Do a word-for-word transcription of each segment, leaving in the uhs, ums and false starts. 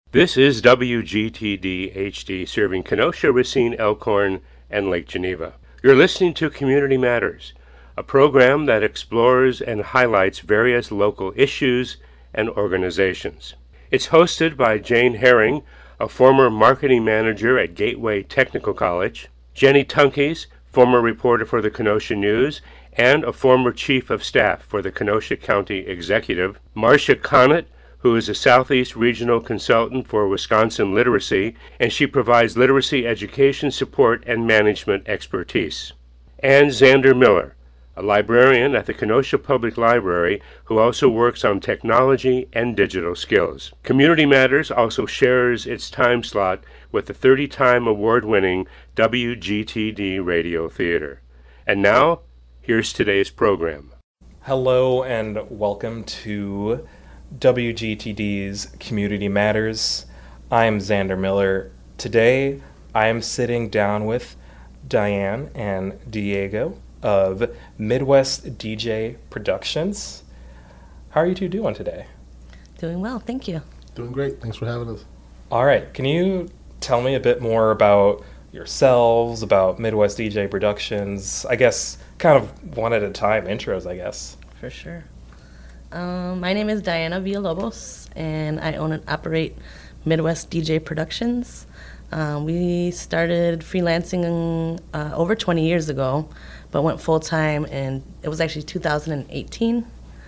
This is W G T D H D serving Kenosha, Racine, Elkhorn, and Lake Geneva. You're listening to Community Matters, a program that explores and highlights various local issues and organizations. It's hosted by Jane Herring, a former marketing manager at Gateway Technical College, Jenny Tunkeys, former reporter for the Kenosha News, and a former chief of staff for the Kenosha County Executive, Marcia Connett, who is a Southeast Regional Consultant for Wisconsin Literacy, and she provides literacy education support and management expertise. And Xander Miller, a librarian at the Kenosha Public Library who also works on technology and digital skills. Community Matters also shares its time slot with the thirty-time award-winning W G T D Radio Theater. And now, here's today's program. Hello and welcome to W G T D's Community Matters. I'm Xander Miller. Today, I am sitting down with Diane and Diego of Midwest D J Productions. How are you two doing today? Doing well, thank you. Doing great. Thanks for having us. All right. Can you tell me a bit more about yourselves, about Midwest D J Productions? I guess kind of one at a time, intros, I guess. For sure. Um, my name is Diana Villalobos, and I own and operate Midwest D J Productions. Um, we started freelancing uh, over twenty years ago, but went full-time, and it was actually two thousand eighteen.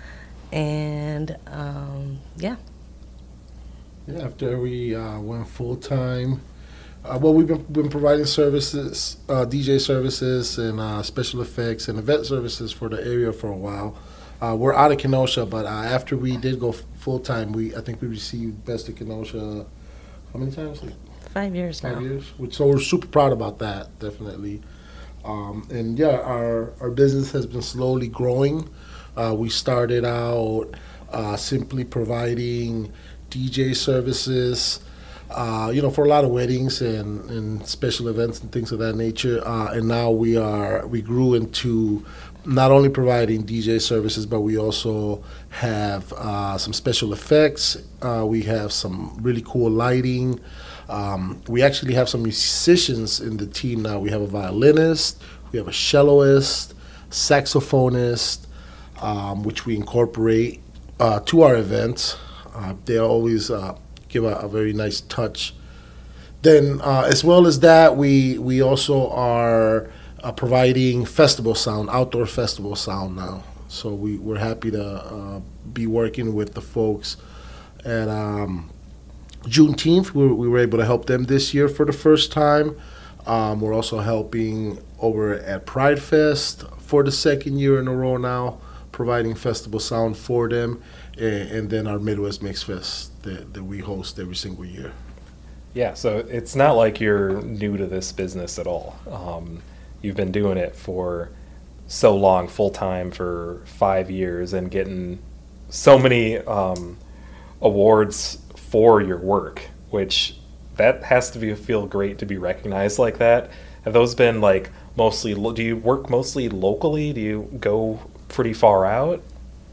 And, um, yeah. Yeah, after we uh, went full-time, uh, well, we've been, been providing services, uh, D J services and uh, special effects and event services for the area for a while. Uh, we're out of Kenosha, but uh, after we did go f- full-time, we I think we received Best of Kenosha, how many times? Like Five years five now. years. Which, so we're super proud about that, definitely. Um, and yeah, our, our business has been slowly growing. Uh, we started out uh, simply providing D J services, uh, you know, for a lot of weddings and, and special events and things of that nature. Uh, and now we are we grew into not only providing D J services, but we also have uh, some special effects. Uh, we have some really cool lighting. Um, we actually have some musicians in the team now. We have a violinist, we have a celloist, saxophonist, um, which we incorporate uh, to our events. Uh, they always uh, give a, a very nice touch. Then, uh, as well as that, we we also are Uh, providing festival sound, outdoor festival sound now. So we, we're happy to uh, be working with the folks at um, Juneteenth. We, we were able to help them this year for the first time. Um, we're also helping over at Pride Fest for the second year in a row now, providing festival sound for them, and, and then our Midwest Mix Fest that, that we host every single year. Yeah, so it's not like you're new to this business at all. Um, You've been doing it for so long, full-time for five years and getting so many um, awards for your work, which that has to be, feel great to be recognized like that. Have those been like mostly, do you work mostly locally? Do you go pretty far out?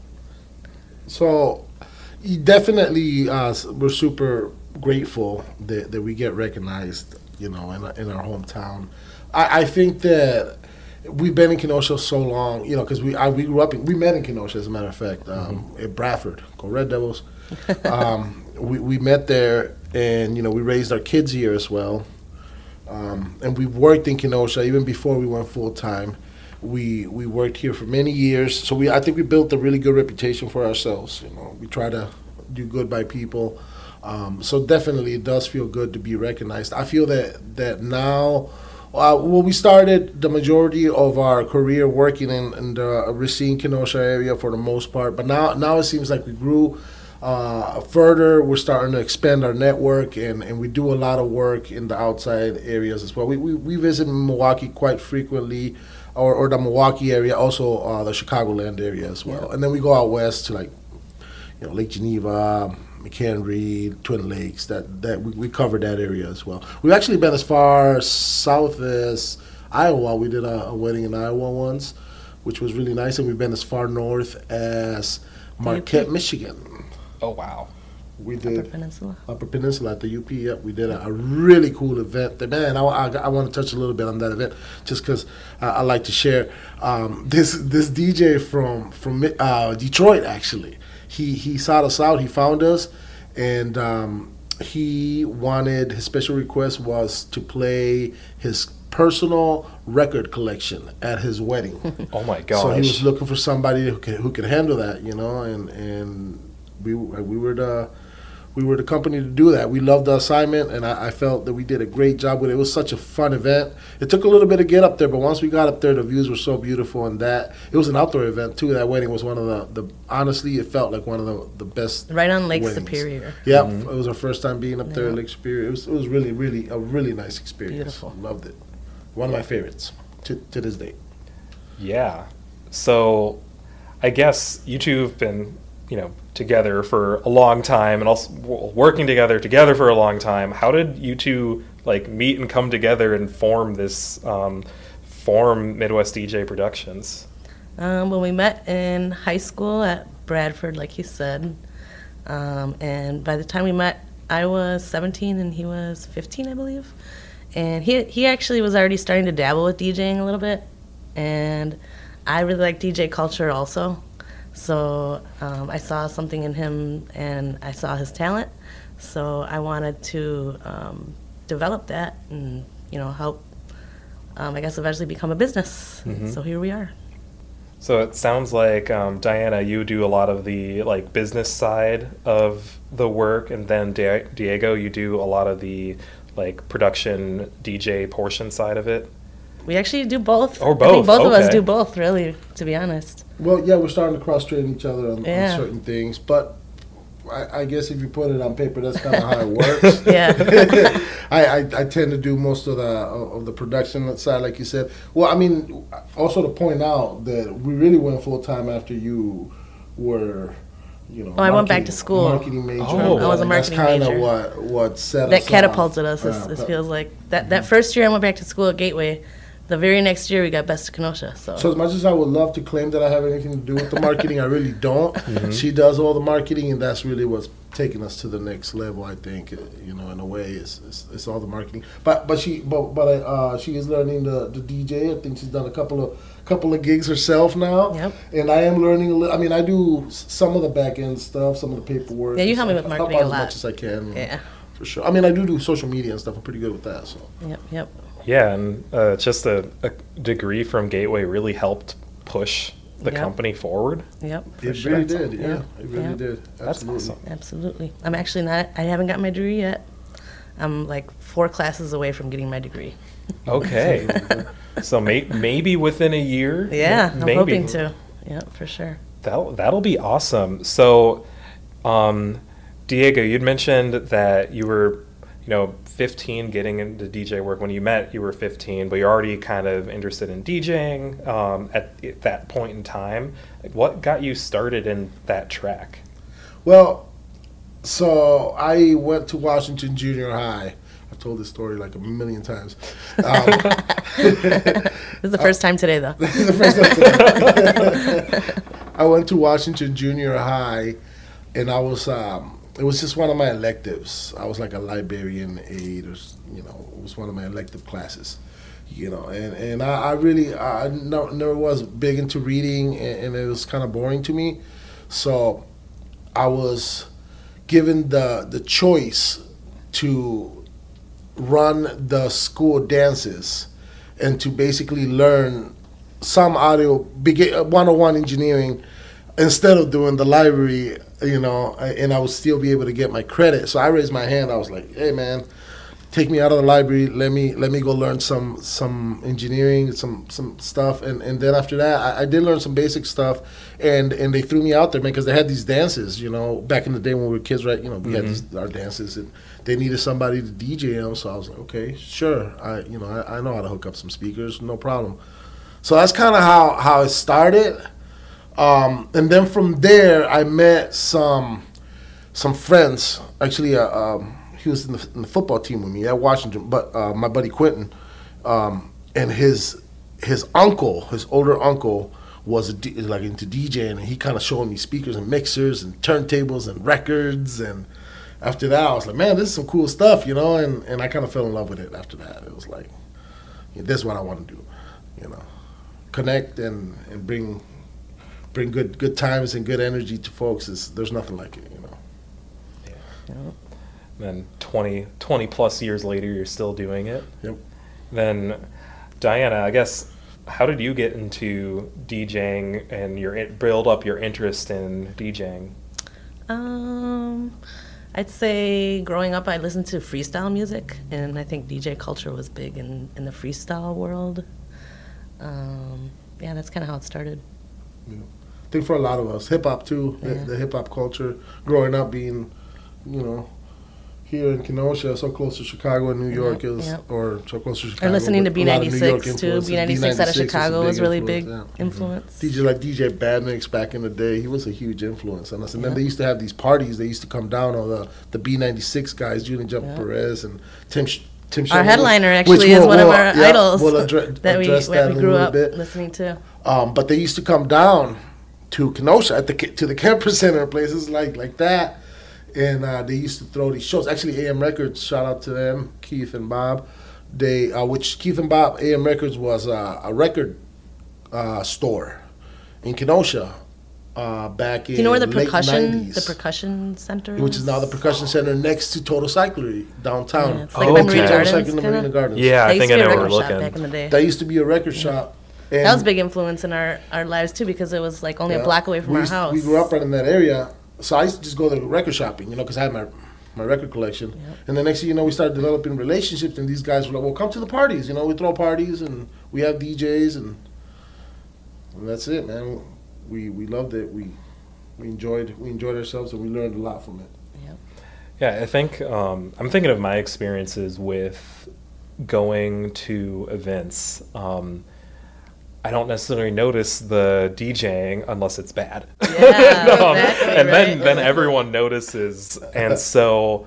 So definitely uh, we're super grateful that, that we get recognized, you know, in, in our hometown. I, I think that we've been in Kenosha so long, you know, because we I, we grew up in, we met in Kenosha, as a matter of fact, um, mm-hmm. at Bradford, go Red Devils. um, we, we met there, and, you know, we raised our kids here as well. Um, and we've worked in Kenosha even before we went full-time. We we worked here for many years, so we I think we built a really good reputation for ourselves. You know, we try to do good by people. Um, so definitely it does feel good to be recognized. I feel that that now, Uh, well, we started the majority of our career working in, in the Racine, Kenosha area for the most part, but now now it seems like we grew uh, further. We're starting to expand our network, and, and we do a lot of work in the outside areas as well. We we, we visit Milwaukee quite frequently, or, or the Milwaukee area, also uh, the Chicagoland area as well. Yeah. And then we go out west to, like, you know, Lake Geneva, McHenry, Twin Lakes, that, that we, we covered that area as well. We've actually been as far south as Iowa. We did a, a wedding in Iowa once, which was really nice, and we've been as far north as Marquette, Michigan. Oh, wow. We did Upper Peninsula. Upper Peninsula at the U P. Yep, we did a, a really cool event. That, man, I, I, I want to touch a little bit on that event just because I, I like to share. Um, this this D J from from uh, Detroit actually, he he sought us out. He found us, and um, he wanted, his special request was to play his personal record collection at his wedding. Oh my gosh. So he was looking for somebody who could who could handle that, you know, and and we we were the we were the company to do that. We loved the assignment, and I, I felt that we did a great job with it. It was such a fun event. It took a little bit to get up there, but once we got up there, the views were so beautiful, and that it was an outdoor event too. That wedding was one of the, the honestly, it felt like one of the, the best. Right on Lake weddings. Superior. Yeah, Mhm. it was our first time being up there at Yeah. Lake Superior. It was it was really really a really nice experience. Beautiful. Loved it. One of my favorites to to this day. Yeah. So I guess you two have been, you know, together for a long time and also w- working together together for a long time. How did you two like meet and come together and form this um, form Midwest D J Productions? Um, well, we met in high school at Bradford, like he said. Um, and by the time we met, I was seventeen and he was fifteen, I believe. And he he actually was already starting to dabble with DJing a little bit. And I really like D J culture also. So um, I saw something in him and I saw his talent. So I wanted to um, develop that and, you know, help, um, I guess, eventually become a business. Mhm. So here we are. So it sounds like um, Diana, you do a lot of the like business side of the work, and then Di- Diego, you do a lot of the like production D J portion side of it. We actually do both. Or I think both, both of us okay. do both, really, to be honest. Well, yeah, we're starting to cross train each other on, Yeah. on certain things, but I, I guess if you put it on paper, that's kind of how it works. Yeah. I, I, I tend to do most of the of the production side, like you said. Well, I mean, also to point out that we really went full time after you were, you know. Oh, I went back marketing- to school. Marketing major. Oh, I was a And marketing That's kind of major. what what set That us catapulted off. us, this, Yeah, this but- feels like. That, that first year I went back to school at Gateway, the very next year we got Best of Kenosha. So, So as much as I would love to claim that I have anything to do with the marketing, I really don't. Mm-hmm. She does all the marketing, and that's really what's taking us to the next level. I think, uh, you know, in a way, it's, it's, it's all the marketing. But but she but but I, uh, she is learning the, the D J. I think she's done a couple of couple of gigs herself now. Yep. And I am learning a little. I mean, I do s- some of the back end stuff, some of the paperwork. Yeah, you and help me stuff. with I help marketing out a as lot. much as I can. yeah. For sure. I mean, I do do social media and stuff. I'm pretty good with that. So. Yep, yep. Yeah, and uh, just a, a degree from Gateway really helped push the Yep. company forward. Yep, It sure. really did. Yeah, Yeah. it really Yeah. did. That's Absolutely. awesome. Absolutely. I'm actually not, I haven't got my degree yet. I'm like four classes away from getting my degree. Okay, so may, maybe within a year. Yeah, I'm maybe. hoping to. Yep, for sure. That that'll be awesome. So, um, Diego, you'd mentioned that you were, you know, fifteen getting into D J work. When you met, you were fifteen, but you're already kind of interested in DJing um, at, at that point in time. Like, what got you started in that track? Well, so I went to Washington Junior High. I've told this story like a million times. Um, This is the first time today, though. this is the first time. I went to Washington Junior High, and I was um, it was just one of my electives. I was like a librarian aide, or s- you know, it was one of my elective classes. You know, and, and I, I really I no, never was big into reading, and, and it was kind of boring to me. So I was given the the choice to run the school dances and to basically learn some audio begin one oh one engineering instead of doing the library, you know, and I would still be able to get my credit. So I raised my hand. I was like, hey man, take me out of the library, let me let me go learn some some engineering, some some stuff. And, and then after that I, I did learn some basic stuff, and, and they threw me out there, man, because they had these dances, you know, back in the day when we were kids, right? You know, we had these, our dances, and they needed somebody to D J them. So I was like, okay, sure. I you know, I, I know how to hook up some speakers, no problem. So that's kind of how, how it started. Um, and then from there, I met some some friends. Actually, uh, um, he was in the, in the football team with me at Washington, but uh, my buddy Quentin, um, and his his uncle, his older uncle, was a D, like into DJing, and he kind of showed me speakers and mixers and turntables and records, and after that, I was like, man, this is some cool stuff, you know, and, and I kind of fell in love with it after that. It was like, yeah, this is what I want to do, you know, connect and, and bring bring good good times and good energy to folks. Is there's nothing like it, you know. Yeah. Yep. Then twenty, twenty plus years later, you're still doing it. Yep. Then, Diana, I guess, how did you get into DJing and your build up your interest in DJing? Um, I'd say growing up, I listened to freestyle music, and I think D J culture was big in, in the freestyle world. Um, yeah, that's kind of how it started. Yeah. I think for a lot of us, hip hop too, the, Yeah. the hip hop culture, growing up being, you know, here in Kenosha, so close to Chicago and New York Yep, is, yep. or so close to Chicago. Or listening to but a lot of New York B ninety-six too. influences. B ninety-six out of B ninety-six was a Chicago big was really big influence, yeah. influence. D J like D J Badmix back in the day, he was a huge influence on us. And then Yeah. they used to have these parties. They used to come down on the the B ninety-six guys, Julian Jump Yeah. Perez and Tim. Sh- Tim Our Sherwood, headliner which actually is we'll- one of we'll- our yeah, idols we'll addre- that we, address that in we a grew little up bit. listening to. Um, but they used to come down to Kenosha at the to the Kemper Center, places like like that, and uh, they used to throw these shows. Actually, A M Records, shout out to them, Keith and Bob. They uh, which Keith and Bob, A M Records was uh, a record uh, store in Kenosha uh, back in Do you know where the late percussion, nineties, the percussion center which is now the percussion center next to Total Cyclery downtown. Yeah, it's like Oh, by okay. Marina Total Gardens. Cycle in the kinda. Marina Gardens. Yeah, I That used think to I be a know where record we're shop looking. back in the day. That used to be a record shop. And That was a big influence in our, our lives too, because it was like only Yeah. a block away from we our used- house. We grew up right in that area, so I used to just go to record shopping, you know, because I had my my record collection. Yep. And the next thing you know, we started developing relationships, and these guys were like, "Well, come to the parties, you know, we throw parties, and we have D Js, and, and that's it, man. We we loved it. We we enjoyed we enjoyed ourselves, and we learned a lot from it." Yep. Yeah, I think um, I'm thinking of my experiences with going to events. Um, I don't necessarily notice the DJing unless it's bad. Yeah, Um, exactly, and then right. then everyone notices, and so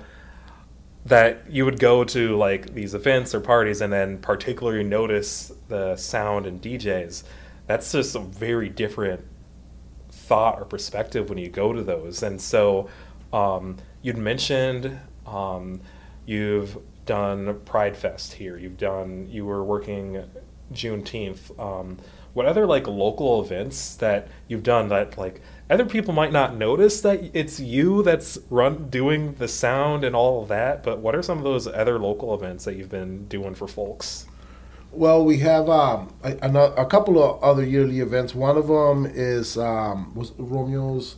that you would go to like these events or parties and then particularly notice the sound and D Js. That's just a very different thought or perspective when you go to those. And so um, you'd mentioned um, you've done Pride Fest here. You've done you were working Juneteenth. Um, what other like local events that you've done that like other people might not notice that it's you that's run doing the sound and all of that? But what are some of those other local events that you've been doing for folks? Well, we have um, a, a, a couple of other yearly events. One of them is um, was Romeo's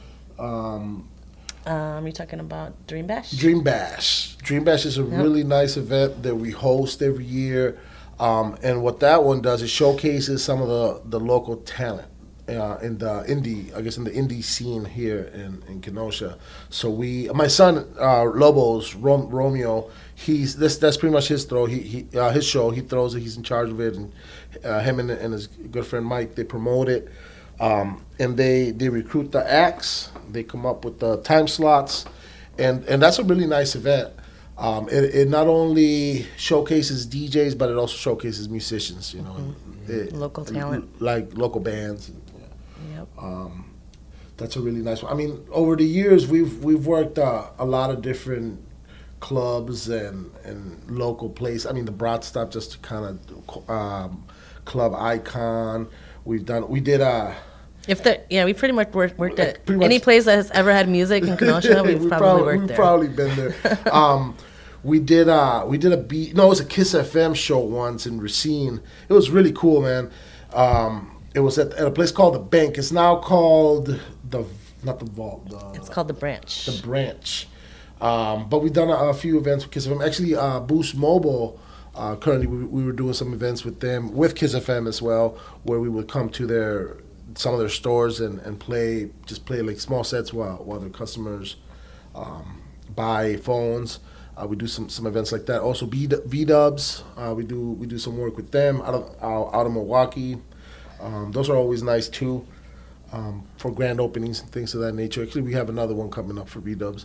um, Um, you're talking about Dream Bash? Dream Bash. Dream Bash is a Yep. really nice event that we host every year. Um, and what that one does is showcases some of the, the local talent uh, in the indie, I guess in the indie scene here in, in Kenosha. So we, my son uh, Lobos Rom, Romeo, he's this that's pretty much his throw. He, he uh, his show. He throws it. He's in charge of it, and uh, him and, and his good friend Mike, they promote it, um, and they they recruit the acts. They come up with the time slots, and and that's a really nice event. Um, it, it not only showcases D Js, but it also showcases musicians, you know. It- Local talent. Like local bands. Yep. Um, that's a really nice one. I mean, over the years, we've we've worked uh, a lot of different clubs and, and local places. I mean, the Broad Stop, just to kind of um, club icon. We've done, we did a... If the yeah, we pretty much worked, worked at Pretty much- any place that has ever had music in Kenosha. We've we probably, worked we've there. probably been there. um, we did uh, we did a beat. No, it was a Kiss F M show once in Racine. It was really cool, man. Um, it was at, at a place called the Bank. It's now called the not the Vault. The, It's called the Branch. the Branch. Um, but we've done a, a few events with Kiss F M. Actually, uh, Boost Mobile. Uh, currently, we, we were doing some events with them with Kiss F M as well, where we would come to their some of their stores and, and play just play like small sets while while their customers um, buy phones. Uh, we do some, some events like that. Also, V Dubs, uh, we do we do some work with them out of out, out of Milwaukee. Um, those are always nice too, um, for grand openings and things of that nature. Actually, we have another one coming up for V Dubs.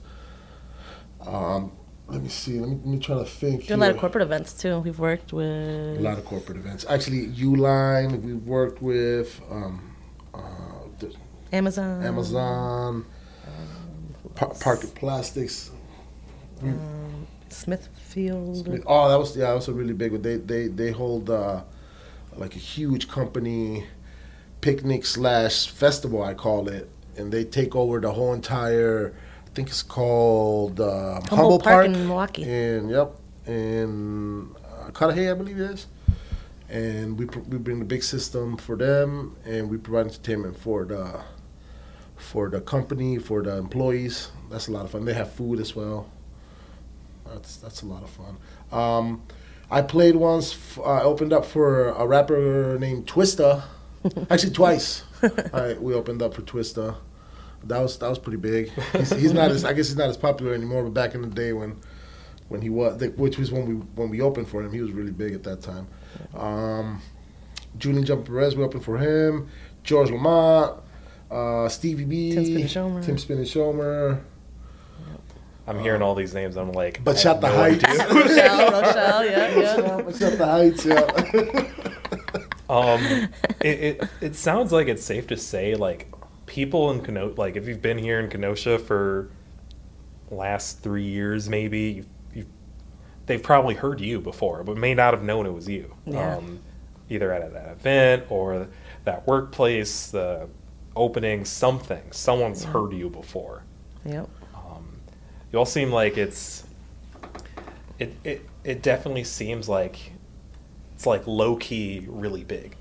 Um, let me see. Let me, let me try to think. Do a lot of here. corporate events too. We've worked A with lot of corporate events. Actually, Uline, we've worked with um, uh, the Amazon. Amazon, Um, who Par- else? Parker Plastics. Um, Smithfield. Smith- Oh, that was yeah, that was a really big one. They they they hold uh, like a huge company picnic slash festival, I call it, and they take over the whole entire. I think it's called uh, Humboldt, Humboldt Park, Park in Milwaukee. And yep, in uh, Cudahy, I believe it is. And we pr- we bring the big system for them, and we provide entertainment for the for the company, for the employees. That's a lot of fun. They have food as well. That's that's a lot of fun. Um, I played once. F- I opened up for a rapper named Twista. Actually, twice. I, we opened up for Twista. That was that was pretty big. He's, he's not as I guess he's not as popular anymore. But back in the day when when he was, which was when we when we opened for him, he was really big at that time. Um, Julian Jumper Perez, we opened for him. George Lamont, uh, Stevie B, Tim Spinner-Schomer. Tim Spinner-Schomer. I'm hearing all these names. I'm like, But I shot have the no heights. idea. Rochelle, Rochelle, yeah, yeah. But shot the heights, yeah. Um, it, it it sounds like it's safe to say like people in Kenosha, like if you've been here in Kenosha for last three years, maybe you've, you've, they've probably heard you before, but may not have known it was you. Yeah. Um, either at that event or that workplace, the opening, something. Someone's heard you before. Yep. You all seem like it's it it it definitely seems like it's like low key really big.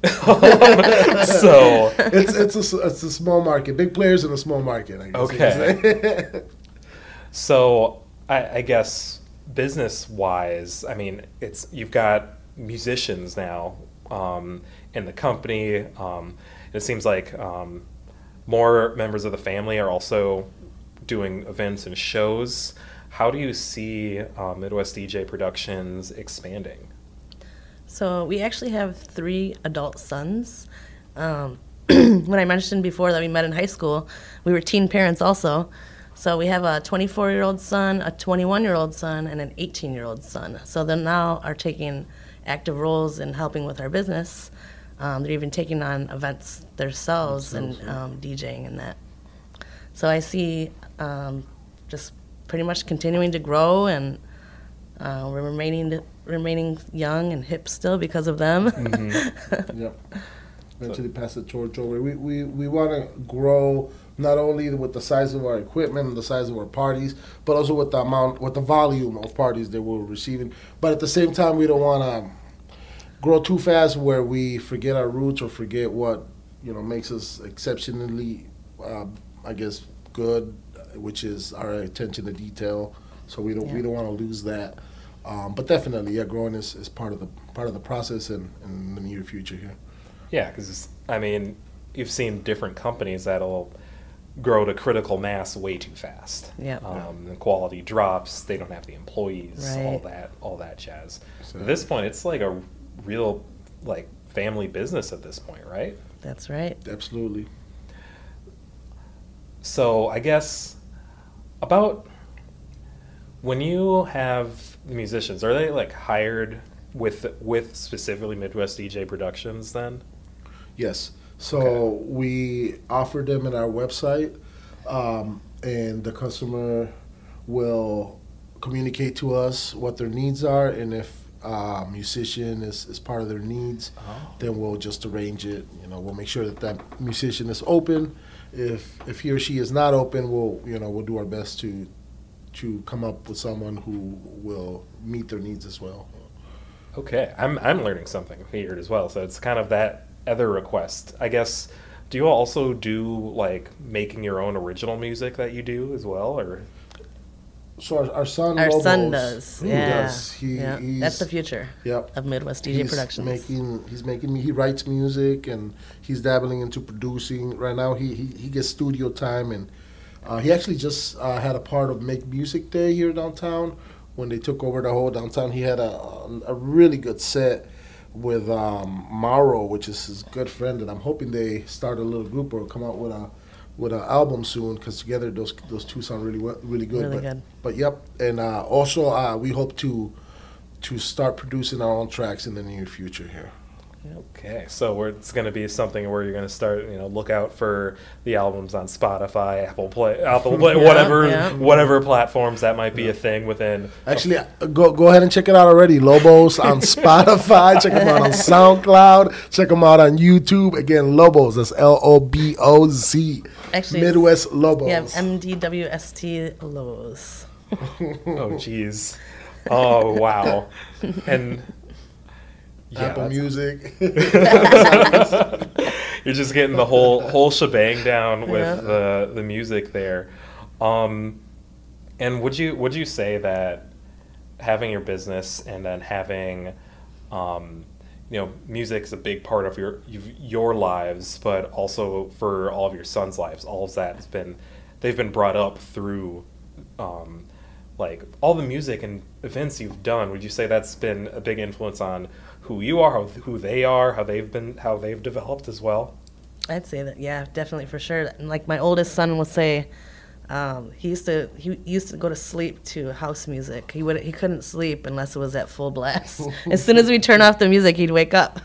So it's it's a it's a small market, big players in a small market. I guess okay. So I, I guess business wise, I mean, it's you've got musicians now um, in the company. Um, it seems like um, more members of the family are also doing events and shows. How do you see uh, Midwest D J Productions expanding? So we actually have three adult sons. Um, when I mentioned before that we met in high school, we were teen parents also. So we have a twenty-four-year-old son, a twenty-one-year-old son, and an eighteen-year-old son. So they now are taking active roles in helping with our business. Um, they're even taking on events themselves and um, DJing and that. So I see um, just pretty much continuing to grow, and uh, we're remaining remaining young and hip still because of them. Mm-hmm. Yep. Eventually pass the torch over. We we, we want to grow not only with the size of our equipment and the size of our parties, but also with the amount, with the volume of parties that we're receiving. But at the same time, we don't want to grow too fast where we forget our roots or forget what you know makes us exceptionally, uh, I guess, good, which is our attention to detail. So we don't Yeah. we don't want to lose that. Um, but definitely, yeah, growing is, is part of the part of the process and in the near future here. Yeah, because I mean, you've seen different companies that'll grow to critical mass way too fast. Yeah. Um, the quality drops. They don't have the employees. All Right. that, all that jazz. So- At this point, it's like a real like family business at this point, right? That's right. Absolutely. So I guess about when you have the musicians, are they like hired with with specifically Midwest D J Productions then? Yes. So Okay. we offer them in our website, um, and the customer will communicate to us what their needs are, and if uh, musician is, is part of their needs, Oh. then we'll just arrange it. You know, we'll make sure that that musician is open. If if he or she is not open, we'll you know we'll do our best to to come up with someone who will meet their needs as well. Okay, I'm I'm learning something here as well. So it's kind of that other request, I guess. Do you also do like making your own original music that you do as well, or? So our, our son Our Lobos, son does. he Yeah. does. He, yeah. he's, That's the future Yep. of Midwest D J he's Productions. Making, he's making. He writes music and he's dabbling into producing. Right now, he he, he gets studio time, and uh, he actually just uh, had a part of Make Music Day here downtown when they took over the whole downtown. He had a a really good set with um, Mauro, which is his good friend, and I'm hoping they start a little group or come out with a with an album soon, because together those those two sound really well, really good. Really but, good. But yep, and uh, also uh, we hope to to start producing our own tracks in the near future here. Okay, so we're, it's going to be something where you're going to start, you know, look out for the albums on Spotify, Apple Play, Apple Play, Yeah, whatever, yeah. whatever platforms that might be a thing within. Actually, uh, go go ahead and check it out already. Lobos on Spotify. Check them out on SoundCloud. Check them out on YouTube. Again, Lobos. That's L O B O Z. Actually, Midwest Lobos. Yeah, M D W S T Lobos. Oh, jeez. Oh, wow. And yeah, Apple that's- Music. You're just getting the whole whole shebang down with Yeah. the the music there. Um, and would you would you say that having your business and then having um, you know, music's a big part of your your lives, but also for all of your sons' lives, all of that has been they've been brought up through um, like all the music and events you've done. Would you say that's been a big influence on who you are, how, who they are, how they've been, how they've developed as well? I'd say that, yeah, definitely for sure. And like my oldest son will say, um, he used to he used to go to sleep to house music. He would he couldn't sleep unless it was at full blast. As soon as we turn off the music, he'd wake up.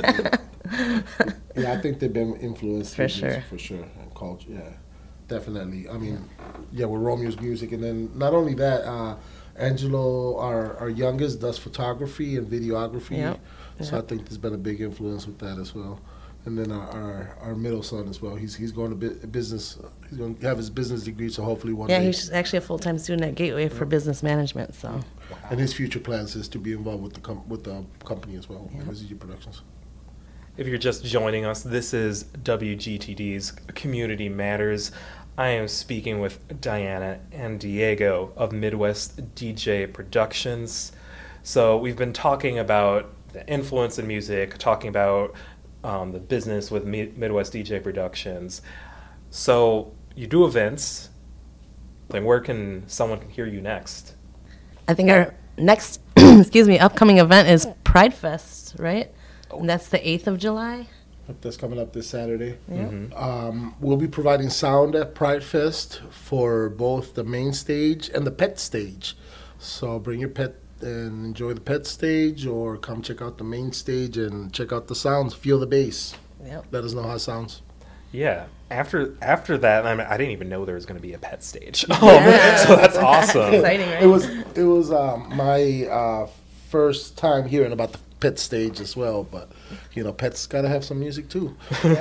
Yeah, I think they've been influenced For with music, sure. for sure, and culture. Yeah, definitely. I mean, yeah, with Romeo's music, and then not only that, uh, Angelo, our our youngest, does photography and videography. Yep. So I Yep. think there's been a big influence with that as well. And then our our, our middle son as well. He's he's going to bu- business. He's going to have his business degree. So hopefully one Yeah, day. he's actually a full time student at Gateway for business management. So And his future plans is to be involved with the com- with the company as well, M S G Productions. If you're just joining us, this is W G T D's Community Matters. I am speaking with Diana and Diego of Midwest D J Productions. So we've been talking about the influence in music, talking about um, the business with Mi- Midwest D J Productions. So you do events. Then where can someone hear you next? I think our next, excuse me, upcoming event is Pride Fest, right? And that's the eighth of July. That's coming up this Saturday. Mhm. Um, we'll be providing sound at Pride Fest for both the main stage and the pet stage. So bring your pet and enjoy the pet stage, or come check out the main stage and check out the sounds. Feel the bass. Yep. Let us know how it sounds. Yeah. After after that, I mean, I didn't even know there was going to be a pet stage. Yeah. So that's awesome. Exciting, right? It was it was um, my uh, first time hearing about the pet stage as well. But you know, pets gotta have some music too.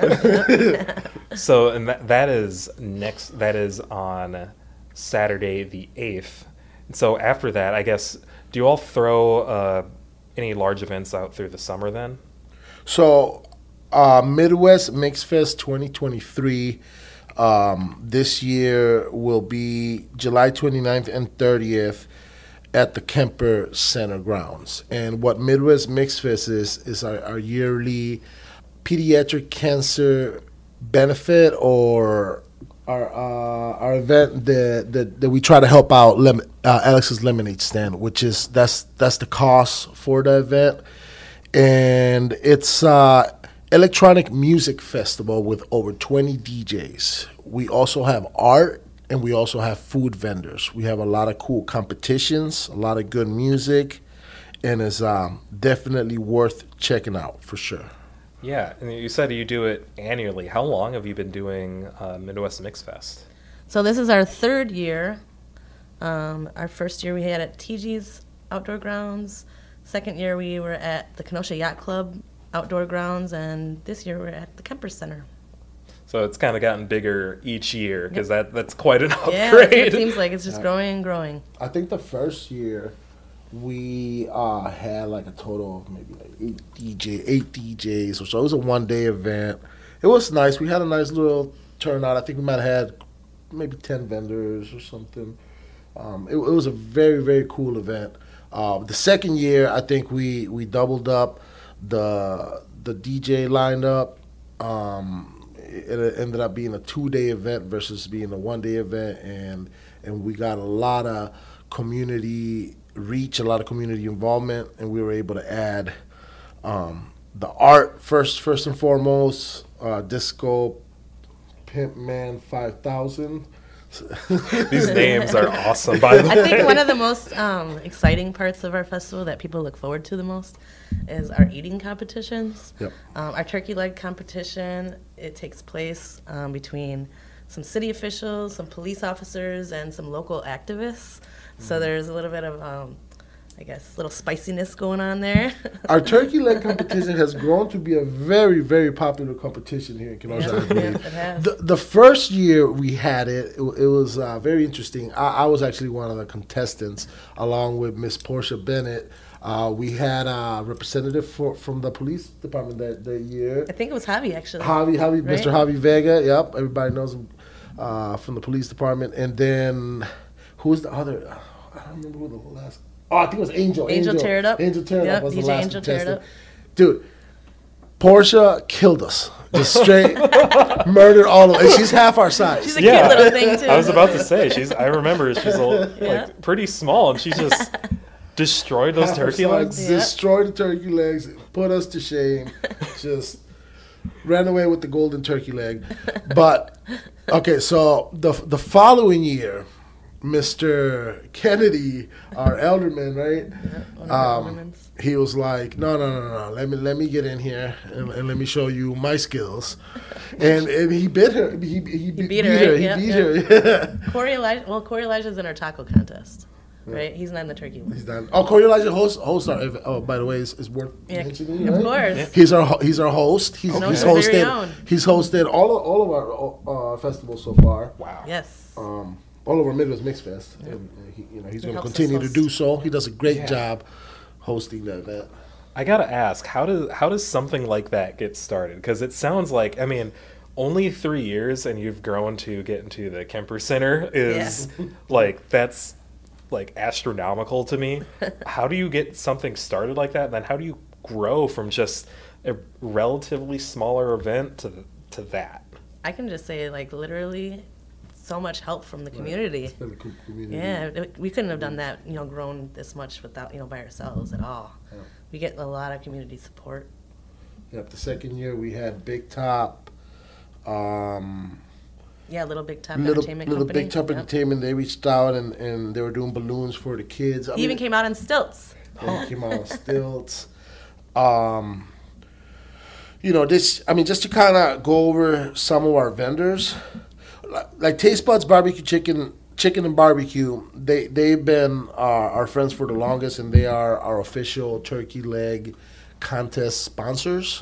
So, and that, that is next, that is on Saturday the eighth. So after that, I guess, do you all throw uh, any large events out through the summer then? So, uh, Midwest Mix Fest twenty twenty-three um, this year will be July twenty-ninth and thirtieth at the Kemper Center grounds. And what Midwest Mix Fest is, is our, our yearly pediatric cancer benefit, or our uh, our event that, that that we try to help out Lem- uh, Alex's Lemonade Stand, which is that's that's the cost for the event, and it's uh, electronic music festival with over twenty D Js. We also have art, and we also have food vendors. We have a lot of cool competitions, a lot of good music, and it's um, definitely worth checking out for sure. Yeah, and you said you do it annually. How long have you been doing uh, Midwest Mix Fest? So this is our third year. Um, our first year we had at T G's Outdoor Grounds. Second year we were at the Kenosha Yacht Club Outdoor Grounds, and this year we're at the Kemper Center. So it's kind of gotten bigger each year, because that, that's quite an upgrade. Yeah, that's what it seems like it's just growing and growing. I think the first year we uh, had like a total of maybe like eight D J, eight D Js or so. It was a one day event. It was nice. We had a nice little turnout. I think we might have had maybe ten vendors or something. Um, it, it was a very very cool event. Uh, the second year, I think we we doubled up the the D J lineup. Um, it, it ended up being a two day event versus being a one day event, and and we got a lot of community reach, a lot of community involvement, and we were able to add um, the art first, first and foremost, uh, Disco Pimp Man five thousand. These names are awesome, by the I way. think one of the most um, exciting parts of our festival that people look forward to the most is our eating competitions. Yep. Um, our turkey leg competition, it takes place um, between some city officials, some police officers, and some local activists. So there's a little bit of, um, I guess, little spiciness going on there. Our turkey leg competition has grown to be a very, very popular competition here in Kenosha, Yeah, I believe. yeah, it has. The, the first year we had it, it, it was uh, very interesting. I, I was actually one of the contestants, along with Miss Portia Bennett. Uh, we had a representative for, from the police department that, that year. I think it was Javi, actually. Javi, Javi, Right? Mister Javi Vega. Yep, everybody knows him uh, from the police department. And then who was the other? I don't remember who the last. Oh, I think it was Angel. Angel Tear It Up. Angel Tear It Yep, Up was D J the last Angel Tear It contestant. Up. Dude, Portia killed us. Just straight murdered all of us. And she's half our size. She's a Yeah. cute little thing, too. I was about to say, she's. I remember she's a, like Yeah. pretty small, and she just destroyed those Half our turkey size, legs. Yeah. Destroyed the turkey legs, put us to shame. Just ran away with the golden turkey leg. But okay, so the the following year, Mister Kennedy, our elderman, right? One of our Um, ornaments. he was like, no, no, no, no. Let me let me get in here and, and let me show you my skills. And and he bit her. He he, beat, beat her, her. right? He Yeah, beat yeah. her. Corey Elijah, well, Corey Elijah's in our taco contest, right? He's not in the turkey one. He's done. Oh, Corey Elijah host host our. ev- Oh, by the way, is, is worth Yeah, mentioning. of right? course. He's our ho- he's our host. He's, Okay. he's Our very hosted own. he's hosted all of, all of our uh, festivals so far. Wow. Yes. Um, all of our Midwest Mix Fest. And, uh, he, you know, he's He going to helps us continue to host. do so. He does a great Yeah. job hosting the event. I gotta ask, how does how does something like that get started? Because it sounds like, I mean, only three years and you've grown to get into the Kemper Center is like that's like astronomical to me. How do you get something started like that? And then how do you grow from just a relatively smaller event to to that? I can just say, like, literally, so much help from the community. It's been a cool community. Yeah, it- we couldn't have done that, you know, grown this much without, you know, by ourselves at all. Yeah. We get a lot of community support. Yep. The second year we had Big Top. Um, Yeah, Little Big Top Little, Entertainment Little Company. Big Top Yep. Entertainment. They reached out and, and they were doing balloons for the kids. I He even mean, came out on stilts. They came out on stilts. Um, you know, this. I mean, just to kind of go over some of our vendors, like, like Taste Buds Barbecue Chicken, Chicken and Barbecue. They they've been our, our friends for the longest, and they are our official turkey leg contest sponsors.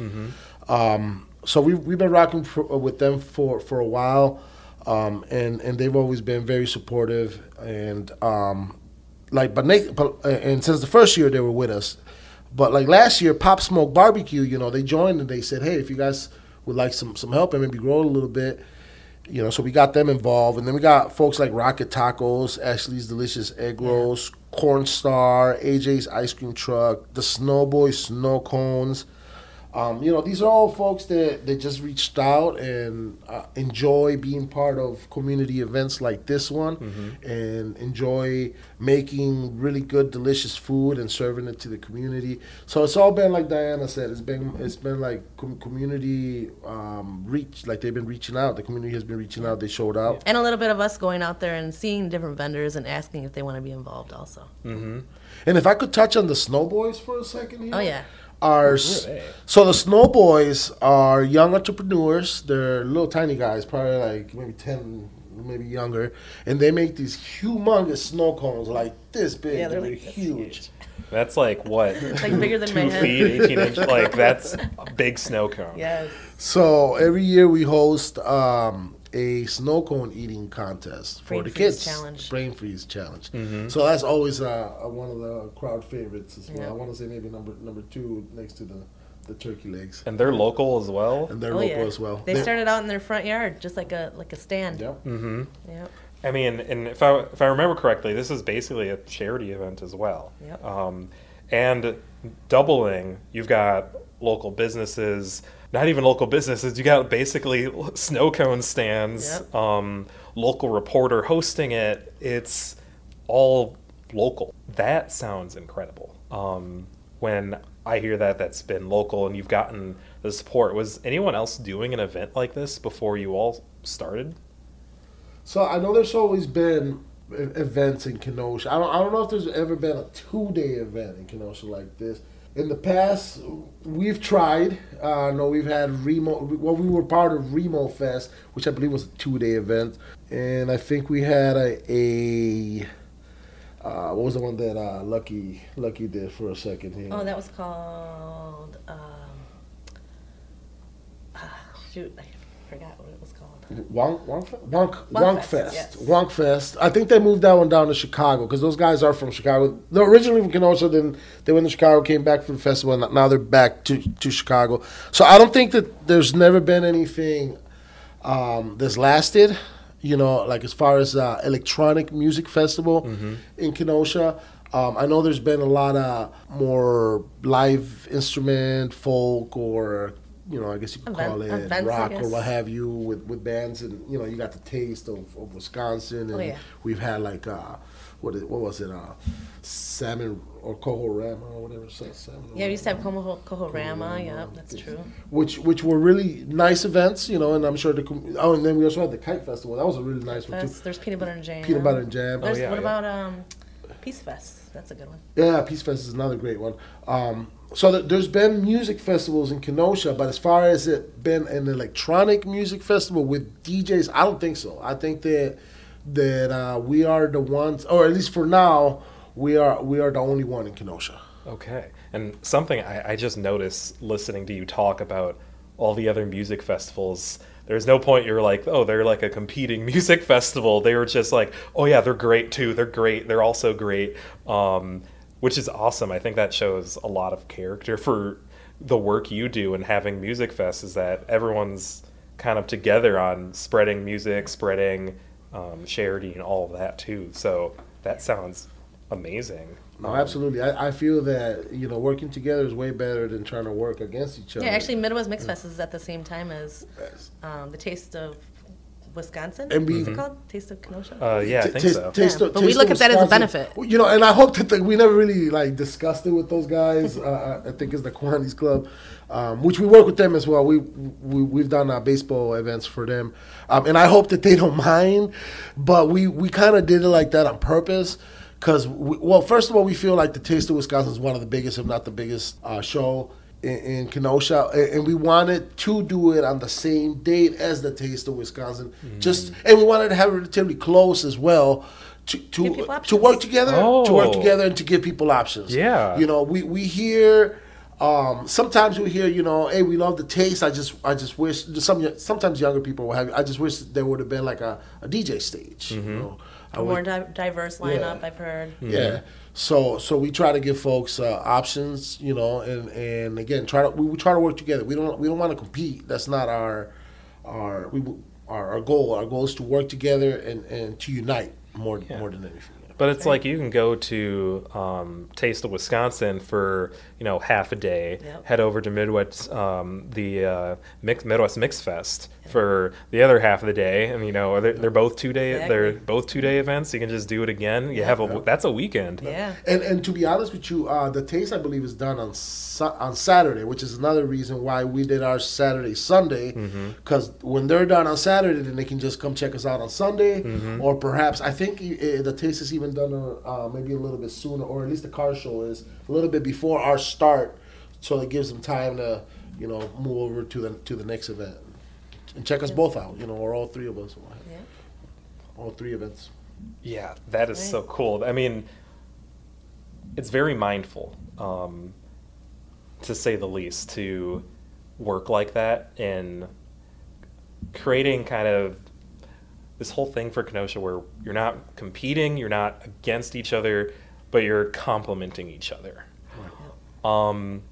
Um, so we we've been rocking for, with them for for a while, um, and and they've always been very supportive and. Um, like but, Nathan, but uh, and since the first year they were with us, but like last year Pop Smoke Barbecue, you know, they joined and they said, hey, if you guys would like some some help and maybe grow it a little bit, you know, so we got them involved. And then we got folks like Rocket Tacos, Ashley's Delicious Egg Rolls, Corn Star, A J's Ice Cream Truck, the Snowboy Snow Cones. Um, you know, these are all folks that, that just reached out and uh, enjoy being part of community events like this one, and enjoy making really good, delicious food and serving it to the community. So it's all been like Diana said. It's been it's been like com- community um, reach. Like they've been reaching out. The community has been reaching out. They showed out. And a little bit of us going out there and seeing different vendors and asking if they want to be involved also. And if I could touch on the Snowboys for a second here. Oh, yeah. Are s- Really? so the Snowboys are young entrepreneurs. They're little tiny guys, probably like maybe ten, maybe younger, and they make these humongous snow cones like this big. Yeah, they're they're like this huge. That's like what? It's like bigger than my Two head. feet, eighteen inches. Like that's a big snow cone. Yes. So every year we host um, a snow cone eating contest for Brain the freeze kids. challenge. Brain freeze challenge. So that's always uh, uh, one of the crowd favorites as well. Yeah. I want to say maybe number number two next to the, the turkey legs, And they're local as well. and they're Oh, local yeah. as well. They They're- started out in their front yard, just like a like a stand. Yep. Mm-hmm. Yep. I mean, and if I if I remember correctly, this is basically a charity event as well. Yep. Um, and doubling, you've got local businesses, not even local businesses. You got basically snow cone stands, Yep. um, local reporter hosting it. It's all local. That sounds incredible. Um, when I hear that that's been local and you've gotten the support, was anyone else doing an event like this before you all started? So I know there's always been e- events in Kenosha. I don't, I don't know if there's ever been a two-day event in Kenosha like this. In the past, we've tried. Uh, no, we've had Remo. Well, we were part of Remo Fest, which I believe was a two-day event, and I think we had a, a uh, what was the one that uh, Lucky Lucky did for a second here? Oh, that was called. Um, ah, shoot, I forgot what it was called. Wonk, Wonk, Fe- Wonk, Wonk Wonk Fest, Fest. yes. Wonk Fest. I think they moved that one down to Chicago because those guys are from Chicago. They're originally from Kenosha, then they went to Chicago, came back for the festival, and now they're back to, to Chicago. So I don't think that there's never been anything um, that's lasted, you know, like as far as uh, electronic music festival Mm-hmm. in Kenosha. Um, I know there's been a lot of more live instrument, folk, or you know, I guess you could Event- call it events, I rock or guess. what have you with, with bands, and you know, you got the taste of, of Wisconsin, and Oh, yeah. we've had like uh, what is, what was it, uh, salmon or Kohorama or whatever. sa- Salmon Yeah, we used to have Koho, Kohorama, Kohorama. Yep, that's true. which which were really nice events, you know, and I'm sure the com- oh, and then we also had the Kite Festival. That was a really nice one too. Fest. There's peanut butter and jam. Peanut butter and jam. There's, yeah, what yeah. about um, Peace Fest? That's a good one. Yeah, Peace Fest is another great one. Um, so th- there's been music festivals in Kenosha, but as far as it been an electronic music festival with D Js, I don't think so. I think that that uh, we are the ones, or at least for now, we are we are the only one in Kenosha. Okay. And something I, I just noticed listening to you talk about all the other music festivals, there's no point you're like, oh, they're like a competing music festival. They were just like, oh yeah, they're great too. They're great. They're also great, um, which is awesome. I think that shows a lot of character for the work you do and having Music Fest, is that everyone's kind of together on spreading music, spreading um, charity and all of that too. So that sounds amazing. No, absolutely. I, I feel that you know working together is way better than trying to work against each other. Yeah, actually, Midwest Mix Fest is at the same time as um, the Taste of Wisconsin. And we- What's it called? Taste of Kenosha. Uh, yeah, I T- think taste- so. taste Yeah, of- but we taste look of at that as a Wisconsin. benefit. You know, and I hope that the, we never really like discussed it with those guys. uh, I think it's the Kiwanis Club, um, which we work with them as well. We, we we've done uh, baseball events for them, um, and I hope that they don't mind. But we we kind of did it like that on purpose. Because, well, first of all, we feel like the Taste of Wisconsin is one of the biggest, if not the biggest, uh, show in, in Kenosha, and, and we wanted to do it on the same date as the Taste of Wisconsin. Mm. Just, and we wanted to have it relatively close as well, to Give to people to options. work together, to work Oh. together, and to give people options. Yeah. you know, we we hear. Um, sometimes we hear, you know, hey, we love the taste. I just, I just wish some. Sometimes younger people will have. I just wish there would have been like a, a D J stage. You know, I A would- more di- diverse lineup, Yeah. I've heard. yeah. So so we try to give folks uh, options, you know, and, and again try to we, we try to work together. We don't we don't want to compete. That's not our our we our, our goal. Our goal is to work together and, and to unite more Yeah. more than anything. But it's like you can go to um, Taste of Wisconsin for you know half a day, Yep. head over to Midwest um, the uh, Mix, Midwest Mix Fest for the other half of the day, and you know they're, they're both two day they're Exactly. both two day events. You can just do it again. You have a that's a weekend. Yeah. And and to be honest with you, uh, the taste I believe is done on Sa- on Saturday, which is another reason why we did our Saturday Sunday, because when they're done on Saturday, then they can just come check us out on Sunday, or perhaps I think uh, the taste is even done uh, maybe a little bit sooner, or at least the car show is a little bit before our start, so it gives them time to you know move over to the to the next event and check us both out, you know, or all three of us, Yeah. all three events. Yeah, that is so cool. I mean, it's very mindful, um, to say the least, to work like that and creating kind of this whole thing for Kenosha where you're not competing, you're not against each other, but you're complementing each other. Um,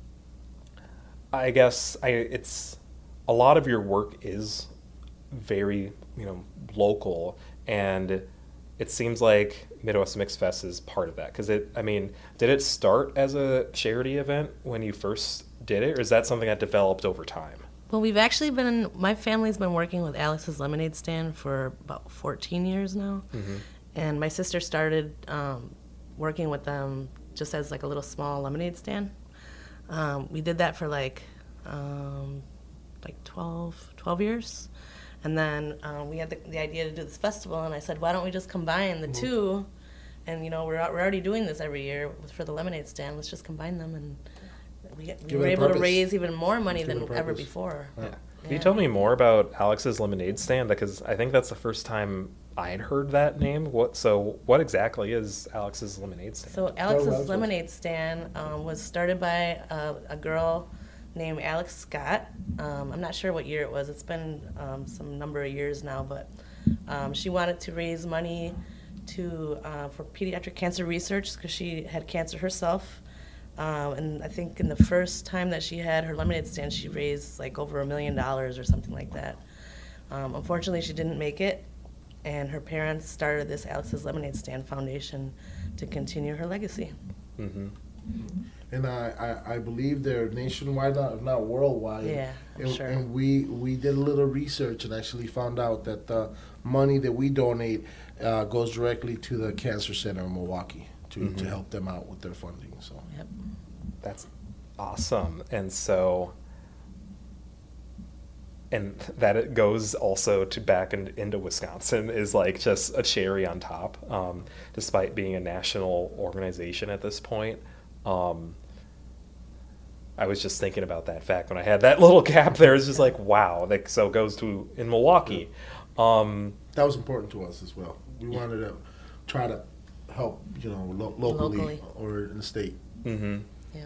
I guess I it's a lot of your work is very you know local, and it seems like Midwest Mix Fest is part of that because it. I mean, did it start as a charity event when you first did it, or is that something that developed over time? Well, we've actually been, my family's been working with Alex's Lemonade Stand for about fourteen years now. Mm-hmm. And my sister started um, working with them just as like a little small lemonade stand. Um, we did that for like um, like twelve, twelve years. And then um, we had the, the idea to do this festival, and I said, why don't we just combine the mm-hmm. two? And, you know, we're, we're already doing this every year for the lemonade stand. Let's just combine them, and we, we were able to raise even more money than ever before. Yeah. Yeah. Can you tell me more about Alex's Lemonade Stand? Because I think that's the first time I'd heard that name. What? So what exactly is Alex's Lemonade Stand? So Alex's Lemonade Stand um, was started by a, a girl named Alex Scott. Um, I'm not sure what year it was. It's been um, some number of years now, but um, she wanted to raise money to uh, for pediatric cancer research because she had cancer herself. Um, and I think in the first time that she had her lemonade stand, she raised like over a million dollars or something like that. Um, unfortunately, she didn't make it, and her parents started this Alex's Lemonade Stand Foundation to continue her legacy. Mm-hmm. And I, I, I believe they're nationwide, not, not worldwide. Yeah, I'm and, sure. And we, we did a little research and actually found out that the money that we donate uh, goes directly to the Cancer Center in Milwaukee to, mm-hmm. to help them out with their funding. So yep. That's awesome. And so, and that it goes also to back in, into Wisconsin is like just a cherry on top, um, despite being a national organization at this point. Um, I was just thinking about that fact when I had that little gap there. It's just like, wow, like, so it goes to in Milwaukee. Um, that was important to us as well. We wanted to try to help, you know, lo- locally, locally or in the state. Mm-hmm. Yeah.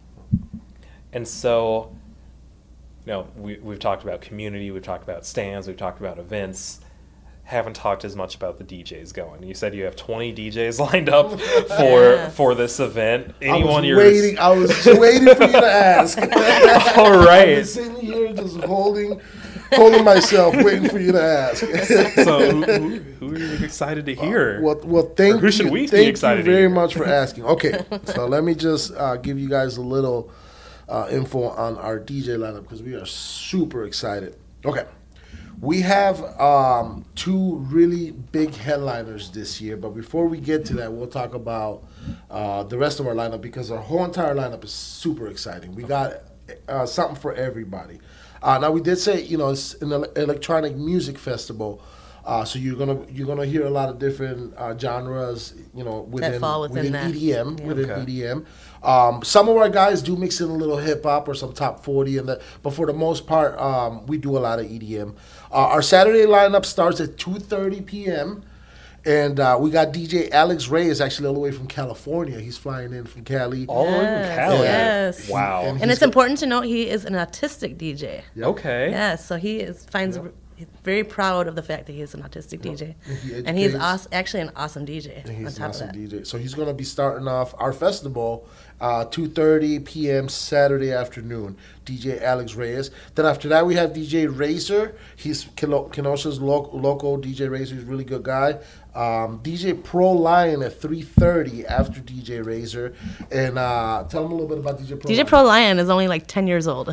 And so, you know, we, we've talked about community, we've talked about stands, we've talked about events. Haven't talked as much about the D Js going. You said you have twenty D Js lined up for yes. for this event. Anyone I was you're waiting. I was just waiting for you to ask. All right. I've been sitting here just holding, holding myself, waiting for you to ask. So, who, who, who are you excited to hear? Uh, well, well, thank or who should you. we Thank be excited you very to hear? much for asking. Okay, so let me just uh, give you guys a little uh, info on our D J lineup because we are super excited. Okay. We have um, two really big headliners this year, but before we get to that, we'll talk about uh, the rest of our lineup because our whole entire lineup is super exciting. We got uh, something for everybody. Uh, now, we did say, you know, it's an electronic music festival, uh, so you're gonna you're gonna hear a lot of different uh, genres, you know, within that fall within, within that. E D M, yeah. within Okay. E D M. Um, some of our guys do mix in a little hip hop or some top forty, and that, but for the most part, um, we do a lot of E D M. Uh, our Saturday lineup starts at two thirty p.m. And uh, we got D J Alex Reyes actually all the way from California. He's flying in from Cali. All the way from Yes, Cali. yes. Wow. And And it's important to note he is an autistic D J. Yep. Okay. Yes, so he is finds Yep. he's very proud of the fact that he is an autistic D J, And he and he's educates. awes- actually an awesome D J. And on he's an top awesome of that, D J. So he's going to be starting off our festival uh, two thirty p.m. Saturday afternoon. D J Alex Reyes. Then after that, we have D J Razor. He's Keno- Kenosha's lo- local D J Razor. He's a really good guy. Um, D J Pro Lion at three thirty after D J Razor. And uh, tell him a little bit about D J Pro D J Lion. Pro Lion is only like ten years old,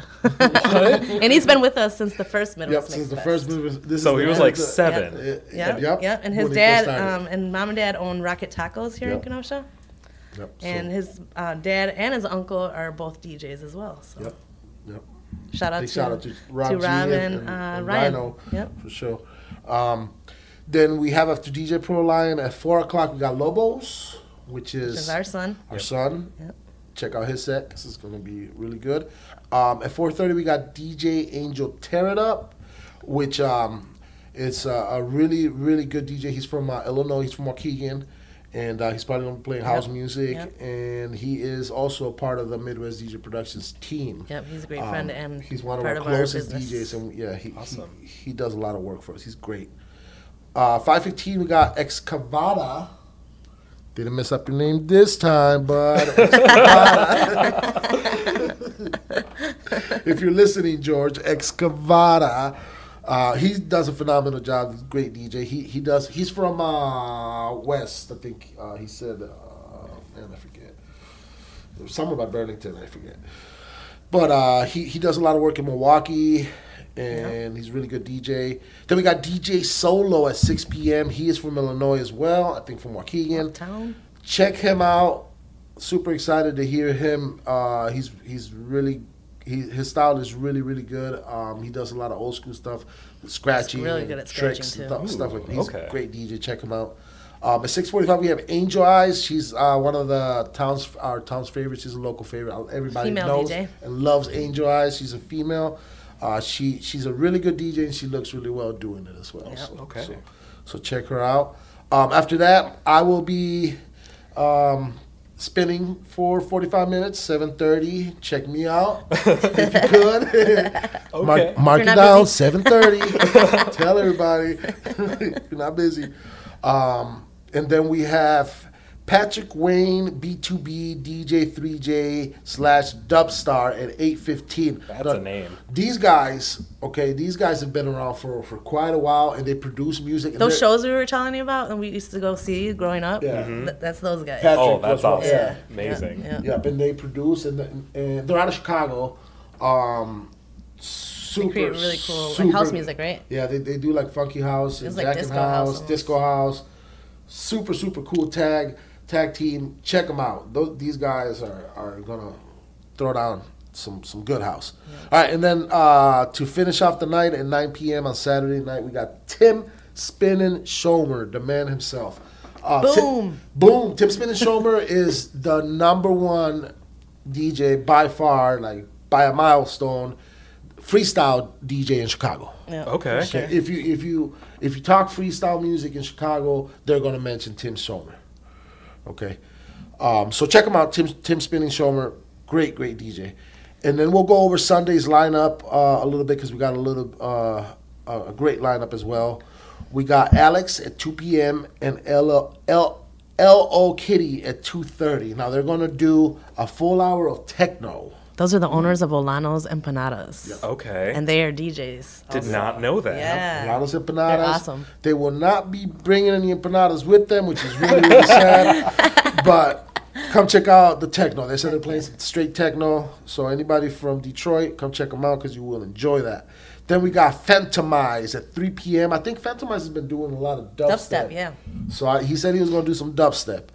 and he's been with us since the first Yep, Midwest since Mix the Fest. first movie. This So is he the was end like of the- seven. Uh, Yep, yep. yep. And his when he first dad started. um, and mom and dad own Rocket Tacos here in Yep. Kenosha, Yep, so- and his uh, dad and his uncle are both D Js as well. So Yep. Yep. shout out Big to shout out to Rob, to G Rob and, and, and, uh, and Ryan. Rhino, Yep. for sure. Um, then we have after D J Pro Lion at four o'clock. We got Lobos, which is, Which is our son. our son. Yep. Check out his set. This is going to be really good. Um, at four thirty, we got D J Angel Tear It Up, which um, is uh, a really, really good D J. He's from uh, Illinois. He's from Waukegan. And uh, he's probably going to be playing house Yep. music. Yep. And he is also a part of the Midwest D J Productions team. Yep, he's a great friend Um, and he's one of part our of our closest business. D Js, and yeah, he, Awesome. he he does a lot of work for us. He's great. Uh, Five fifteen, we got Excavada. Didn't mess up your name this time, but if you're listening, George, Excavada. Uh, he does a phenomenal job. He's a great D J. He he does. He's from uh, West, I think. Uh, he said, uh, man, I forget. It was somewhere by Burlington, I forget. But uh, he he does a lot of work in Milwaukee, and he's a really good D J. Then we got D J Solo at six p.m. He is from Illinois as well. I think from Waukegan. Town. Check him out. Super excited to hear him. Uh, he's he's really he his style is really really good. Um, he does a lot of old school stuff, scratching, really and good at tricks, scratching, and too. th- stuff like that. He's okay. a great D J. Check him out. Um, at six forty-five, we have Angel Eyes. She's uh, one of the town's our town's favorites. She's a local favorite. Everybody Female knows D J. and loves Angel Eyes. She's a female. Uh, she she's a really good D J, and she looks really well doing it as well. Yep. So, Okay. So, so check her out. Um, after that, I will be um, spinning for forty-five minutes, seven thirty. Check me out if you could. Mark, Okay. mark You're it not down, busy? seven thirty. Tell everybody you're not busy. Um, and then we have Patrick Wayne, B two B, D J three J slash Dubstar at eight fifteen. That's a name. These guys, okay, these guys have been around for, for quite a while, and they produce music. and Those they're- shows we were telling you about and we used to go see growing up, Yeah. th- that's those guys. Patrick Oh, that's was one- awesome. yeah. Amazing. Yeah. Yep, and they produce, and, and they're out of Chicago. Um, super, They create really cool like super- house music, right? Yeah, they, they do like funky house, and It's like Jack and disco house house, almost. disco house. Super, super cool tag tag team. Check them out. Those, these guys are, are gonna throw down some some good house. All right, and then uh, to finish off the night at nine p.m. on Saturday night, we got Tim Spinning Shomer, the man himself. Uh, Ti- Boom. boom. Tim Spinning Shomer is the number one D J by far, like by a milestone, freestyle D J in Chicago. Yeah, Okay. for sure. If you if you if you talk freestyle music in Chicago, they're gonna mention Tim Shomer. Okay, um, so check him out, Tim Tim Spinning Shomer, great great D J. And then we'll go over Sunday's lineup uh, a little bit because we got a little uh, a great lineup as well. We got Alex at two p.m. and L L L O Kitty at two thirty. Now they're gonna do a full hour of techno. Those are the owners of Olanos Empanadas. Okay. And they are D Js. Did not know that. Yeah. Empanadas, empanadas. They're awesome. They will not be bringing any empanadas with them, which is really, really sad. But come check out the techno. They said they're playing some straight techno. So anybody from Detroit, come check them out because you will enjoy that. Then we got Phantomize at three p.m. I think Phantomize has been doing a lot of dubstep. Dubstep, yeah. So I, he said he was going to do some dubstep.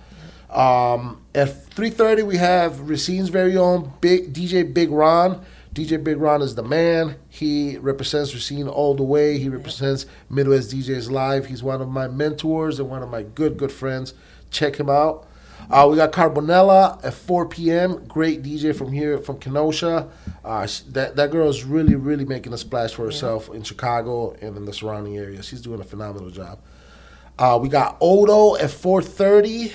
Um, at three thirty, we have Racine's very own big D J Big Ron. D J Big Ron is the man. He represents Racine all the way. He represents Midwest D Js Live. He's one of my mentors and one of my good, good friends. Check him out. Uh, we got Carbonella at four p.m. Great D J from here, from Kenosha. Uh, sh- that, that girl is really, really making a splash for herself in Chicago and in the surrounding area. She's doing a phenomenal job. Uh, we got Odo at four thirty.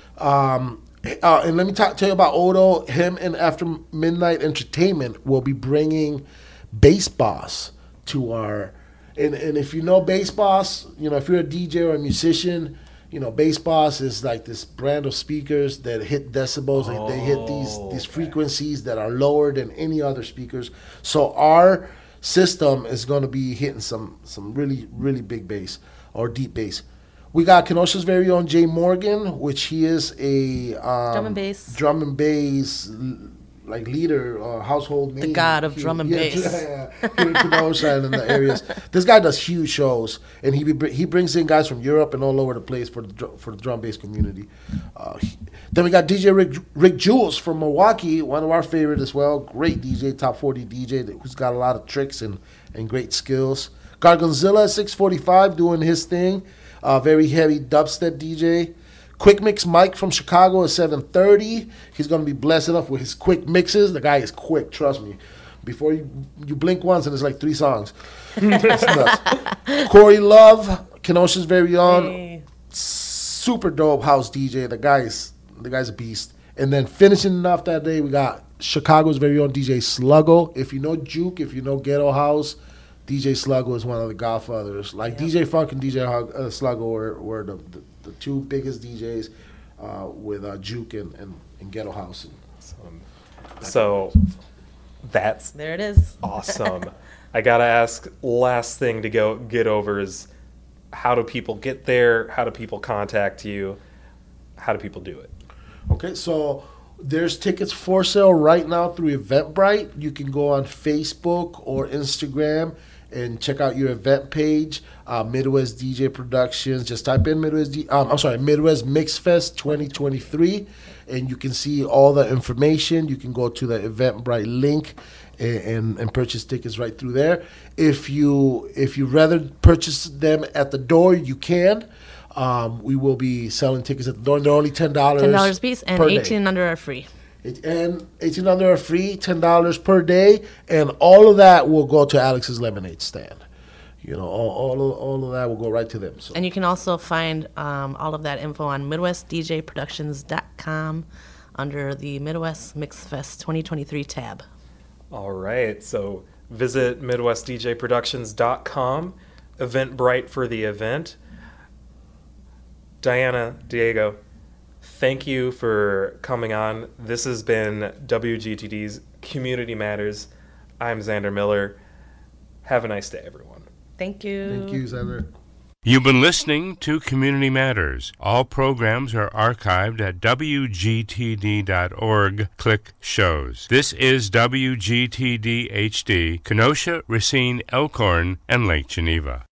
Um, uh, and let me talk, tell you about Odo. Him and After Midnight Entertainment will be bringing Bass Boss to our. And, and if you know Bass Boss, you know, if you're a D J or a musician, you know, Bass Boss is like this brand of speakers that hit decibels. They, they hit these Oh, these okay. frequencies that are lower than any other speakers. So our system is going to be hitting some some really really big bass or deep bass. We got Kenosha's very own Jay Morgan, which he is a um, Drum and bass. drum and bass l- like leader, uh, household name. god of He- drum and yeah, bass. Yeah, here in Kenosha and in the areas. This guy does huge shows, and he be, he brings in guys from Europe and all over the place for the dr- for the drum bass community. Uh, he- then we got D J Rick Rick Jules from Milwaukee, one of our favorite as well. Great D J, top forty D J that- who's got a lot of tricks and and great skills. Gargonzilla at six forty-five doing his thing. Uh, very heavy dubstep D J. Quick Mix Mike from Chicago at seven thirty. He's going to be blessed enough with his quick mixes. The guy is quick, trust me. Before you you blink once and it's like three songs. It's nuts. Corey Love, Kenosha's very own. Hey. Super dope house D J. The guy's the guy's a beast. And then finishing it off that day, we got Chicago's very own D J Sluggo. If you know Juke, if you know Ghetto House, D J Sluggo is one of the godfathers. Like D J Funk and D J Hug, uh, Sluggo were, were the, the, the two biggest D Js uh, with uh, Juke and, and, and Ghetto House. Um, so that's There it is. awesome. I gotta ask, last thing to go get over is how do people get there? How do people contact you? How do people do it? Okay, so there's tickets for sale right now through Eventbrite. You can go on Facebook or Instagram and check out your event page, uh, Midwest D J Productions. Just type in Midwest. D- um, I'm sorry, Midwest Mix Fest twenty twenty-three, and you can see all the information. You can go to the Eventbrite link and, and, and purchase tickets right through there. If you if you rather purchase them at the door, you can. Um, we will be selling tickets at the door. They're only ten dollars. Ten dollars a piece, and per eighteen day. and under are free. It, and eighteen under are free, ten dollars per day, and all of that will go to Alex's lemonade stand. You know, all all of, all of that will go right to them. So. And you can also find um, all of that info on midwest d j productions dot com under the Midwest Mix Fest twenty twenty-three tab. All right, so visit midwest d j productions dot com, Eventbrite for the event. Diana, Diego, thank you for coming on. This has been W G T D's Community Matters. I'm Xander Miller. Have a nice day, everyone. Thank you. Thank you, Xander. You've been listening to Community Matters. All programs are archived at w g t d dot org. Click Shows. This is W G T D H D, Kenosha, Racine, Elkhorn, and Lake Geneva.